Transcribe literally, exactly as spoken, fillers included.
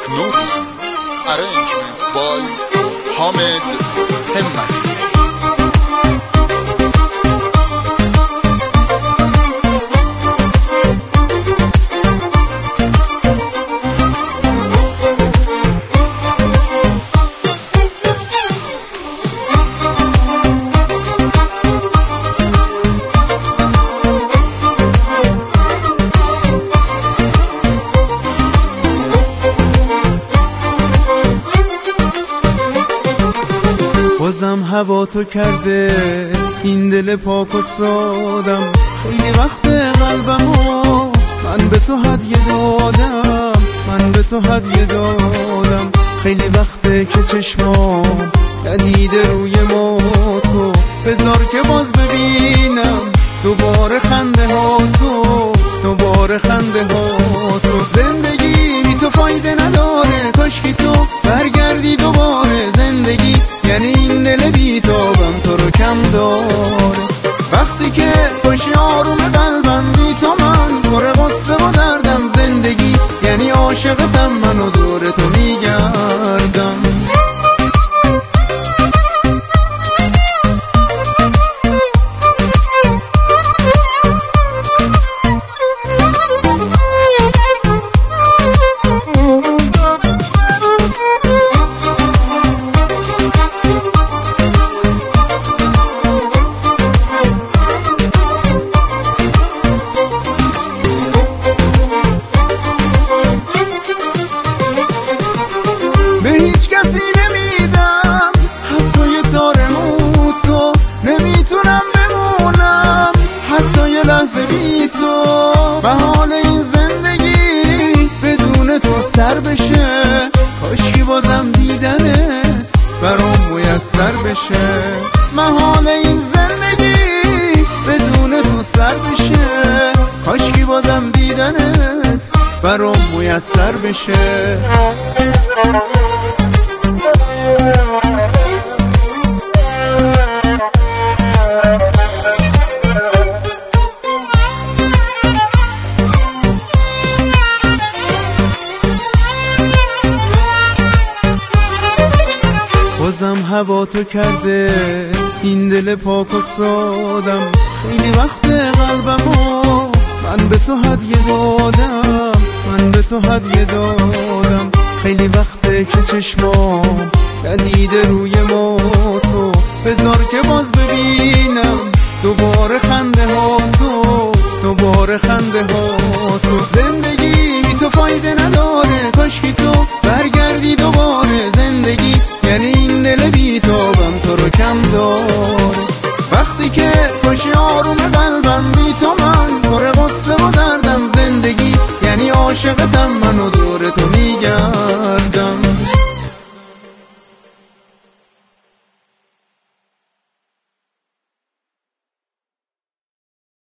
نوروزی. Arrangement by حامد همتی. بازم هوا تو کرده این دل پاک و سادم، خیلی وقت قلبمو من به تو هدیه دادم، من به تو هدیه دادم. خیلی وقته که چشمام ندیده روی ما تو، بذار که باز ببینم دوباره خنده ها تو، دوباره خنده ها تو. زندگی بی تو فایده نداره، کاشکی تو برگردی دوباره. زندگی یعنی این دل بیتابم تو رو کم داره. وقتی که باشی آروم قلبم بی تو من پر غصه و دردم. زندگی یعنی عاشقتم من و دور تو میگردم. به هیچ کسی نمیدم حتی یه تار مو تو، نمیتونم بمونم حتی یه لحظه بی تو. محال این زندگی بدون تو سر بشه، کاشکی بازم دیدنت برام میسر بشه. محال این زندگی بدون تو سر بشه، کاشکی بازم دیدنت برام میسر بشه. بازم هوا تو کرده این دل پاک و سادم، خیلی وقت قلبمو من به تو هدیه دادم، من به تو هدیه دادم. خیلی وقته که چشمام ندیده روی ما تو، بذار که باز ببینم دوباره خنده ها تو، دوباره خنده ها تو. زندگی بی تو فایده نداره، کاشکی تو برگردی دوباره. زندگی یعنی این دل بیتابم تو رو کم داره. وقتی که باشی آروم قلبم بی تو من پر غصه و دردم. زندگی یعنی عاشقتم من و دور